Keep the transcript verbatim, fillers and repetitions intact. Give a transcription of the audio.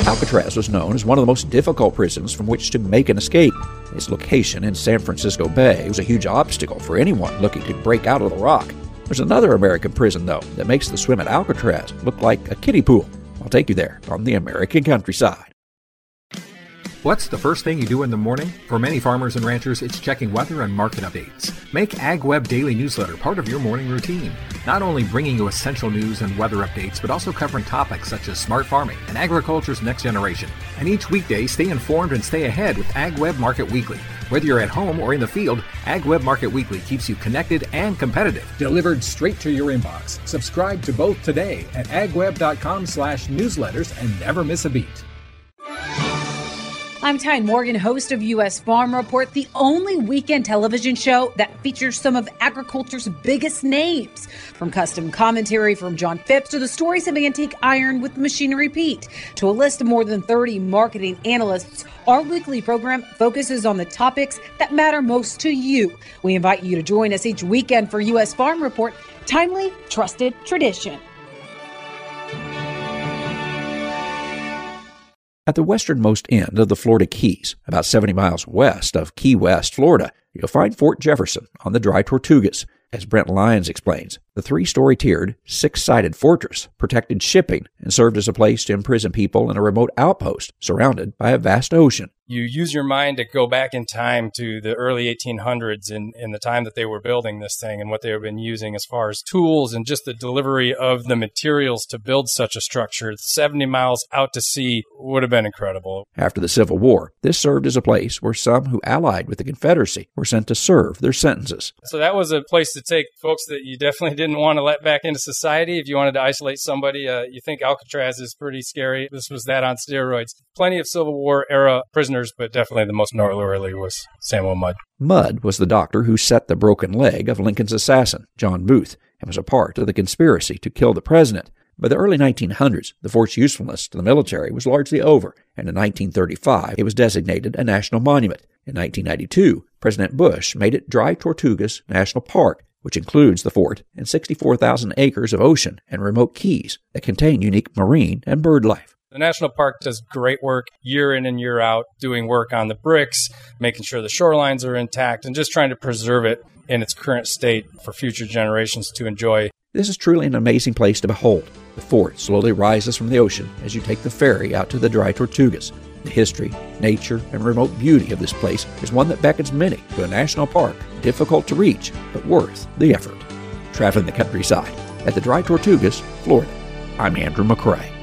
Alcatraz was known as one of the most difficult prisons from which to make an escape. Its location in San Francisco Bay was a huge obstacle for anyone looking to break out of the rock. There's another American prison, though, that makes the swim at Alcatraz look like a kiddie pool. I'll take you there on the American countryside. What's the first thing you do in the morning? For many farmers and ranchers, it's checking weather and market updates. Make AgWeb Daily Newsletter part of your morning routine. Not only bringing you essential news and weather updates, but also covering topics such as smart farming and agriculture's next generation. And each weekday, stay informed and stay ahead with AgWeb Market Weekly. Whether you're at home or in the field, AgWeb Market Weekly keeps you connected and competitive. Delivered straight to your inbox. Subscribe to both today at agweb.com slash newsletters and never miss a beat. I'm Tyne Morgan, host of U S Farm Report, the only weekend television show that features some of agriculture's biggest names. From custom commentary from John Phipps to the stories of Antique Iron with Machinery Pete to a list of more than thirty marketing analysts, our weekly program focuses on the topics that matter most to you. We invite you to join us each weekend for U S Farm Report, timely, trusted tradition. At the westernmost end of the Florida Keys, about seventy miles west of Key West, Florida, you'll find Fort Jefferson on the Dry Tortugas. As Brent Lyons explains, the three-story tiered, six-sided fortress protected shipping and served as a place to imprison people in a remote outpost surrounded by a vast ocean. You use your mind to go back in time to the early eighteen hundreds in, in the time that they were building this thing and what they have been using as far as tools and just the delivery of the materials to build such a structure. seventy miles out to sea would have been incredible. After the Civil War, this served as a place where some who allied with the Confederacy were sent to serve their sentences. So that was a place to take folks that you definitely didn't want to let back into society. If you wanted to isolate somebody, uh, you think Alcatraz is pretty scary. This was that on steroids. Plenty of Civil War era prisoners, but definitely the most noteworthy was Samuel Mudd. Mudd was the doctor who set the broken leg of Lincoln's assassin, John Booth, and was a part of the conspiracy to kill the president. By the early nineteen hundreds, the fort's usefulness to the military was largely over, and in nineteen thirty-five, it was designated a national monument. In nineteen ninety-two, President Bush made it Dry Tortugas National Park, which includes the fort and sixty-four thousand acres of ocean and remote keys that contain unique marine and bird life. The National Park does great work year in and year out, doing work on the bricks, making sure the shorelines are intact, and just trying to preserve it in its current state for future generations to enjoy. This is truly an amazing place to behold. The fort slowly rises from the ocean as you take the ferry out to the Dry Tortugas. The history, nature, and remote beauty of this place is one that beckons many to a national park, difficult to reach, but worth the effort. Traveling the countryside at the Dry Tortugas, Florida, I'm Andrew McCrae.